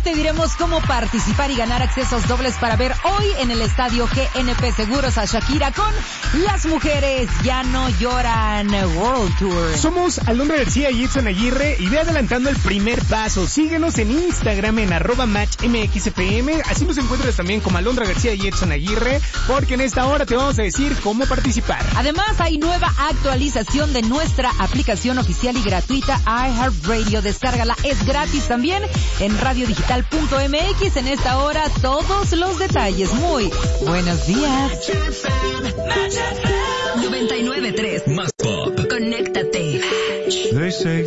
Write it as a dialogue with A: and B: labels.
A: te diremos cómo participar y ganar accesos dobles para ver hoy en el estadio GNP Seguros a Shakira con Las Mujeres Ya No Lloran World Tour.
B: Somos Alondra García y Edson Aguirre y ve adelantando el primer paso. Síguenos en Instagram en @matchmxfm. Así nos encuentras también como Alondra García y Edson Aguirre, porque en esta hora te vamos a decir cómo participar.
A: Además, hay nueva actualización de nuestra aplicación oficial y gratuita iHeartRadio. Descárgala, es gratis también en radiodigital.mx. En esta hora, todos los detalles. Muy buenos días.
C: 99.3 Más Pop. Conéctate.